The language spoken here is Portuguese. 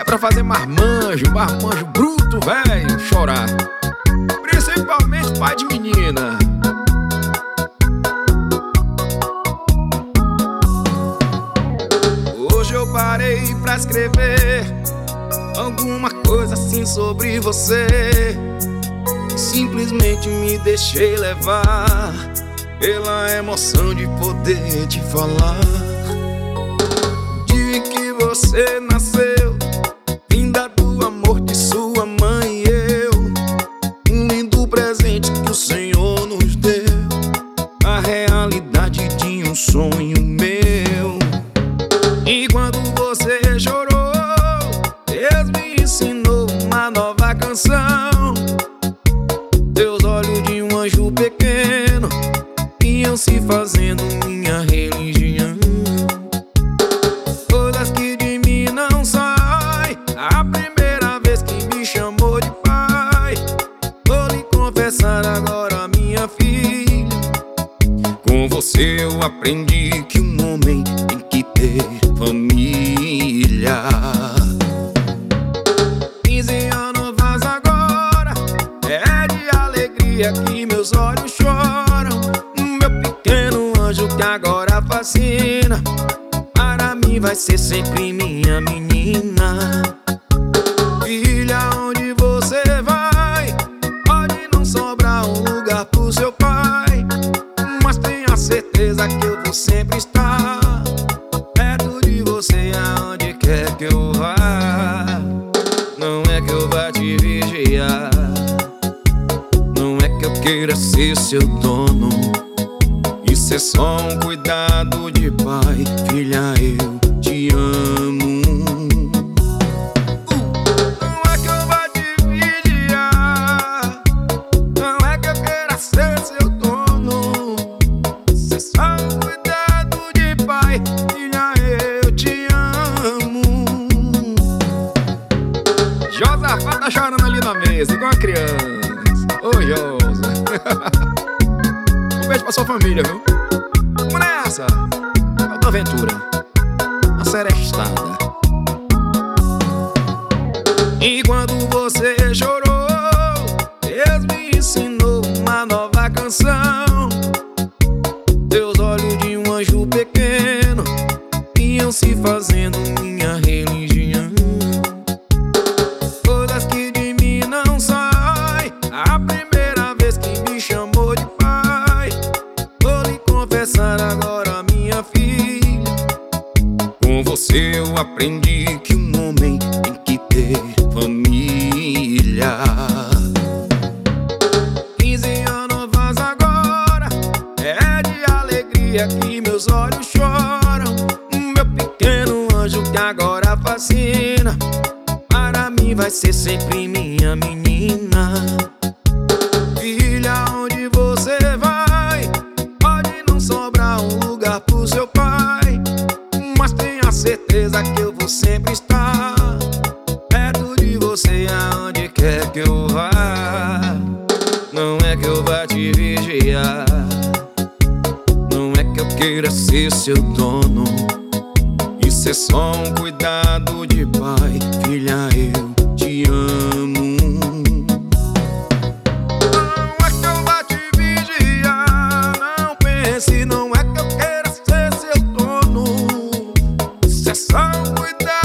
pra fazer marmanjo bruto, velho, chorar. Principalmente pai de menina. Hoje eu parei pra escrever alguma coisa assim sobre você. Simplesmente me deixei levar pela emoção de poder te falar. De que você nasceu, vinda do amor de sua mãe e eu. Um lindo presente que o Senhor nos deu, a realidade de um sonho meu. E quando você chorou, Deus me ensinou uma nova canção. Teus olhos de um anjo pequeno iam se fazendo minha religião. Coisas que de mim não saem, a primeira vez que me chamou de pai. Vou lhe confessar agora, minha filha, com você eu aprendi que um homem tem que ter família. 15 anos faz agora, é de alegria que meus olhos choram. Meu pequeno anjo que agora fascina, para mim vai ser sempre minha menina. Filha, onde você vai, pode não sobrar um lugar pro seu pai, mas tenha certeza que eu vou sempre estar perto de você aonde quer que eu vá. Não é que eu vá te vigiar, não é que eu queira ser seu dono. Isso é só um cuidado de pai. Filha, eu te amo. Não é que eu vá te vigiar, não é que eu queira ser seu dono. Isso é só um cuidado de pai. Filha, eu te amo. Josafá tá chorando ali na mesa, igual a criança. Ô, Josa. Um beijo pra sua família, viu? Vamos nessa! Autoaventura, a serestada. E quando você chorou, Deus me ensinou uma nova canção. Teus olhos de um anjo pequeno iam se fazendo minha religião. Coisas que de mim não saem, a primeira vez que me chamou de pai. Vou lhe confessar agora, minha filha, com você eu aprendi que um homem tem que ter família. 15 anos faz agora, é de alegria que meus olhos choram. Meu pequeno anjo que agora fascina, para mim vai ser sempre minha menina. Filha, onde você vai, pode não sobrar um lugar pro seu pai, mas tenha certeza que eu vou sempre estar perto de você aonde quer que eu vá. Não é que eu vá te vigiar, não é que eu queira ser seu dono. Isso é só um cuidado de pai. Filha, eu te amo. Não é que eu vá te vigiar, não pense, não é que eu queira ser seu dono. Isso é só um cuidado